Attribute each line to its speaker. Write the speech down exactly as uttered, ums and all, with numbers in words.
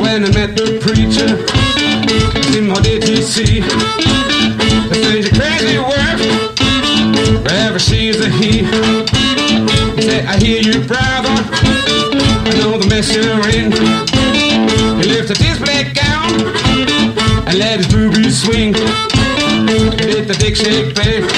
Speaker 1: when I met the preacher, in what did he see? The things a crazy work, wherever she's a he. He said, I hear you, brother, I know the mess you're in. He lifted his black gown and let his boobies swing. He did the dick shake, babe.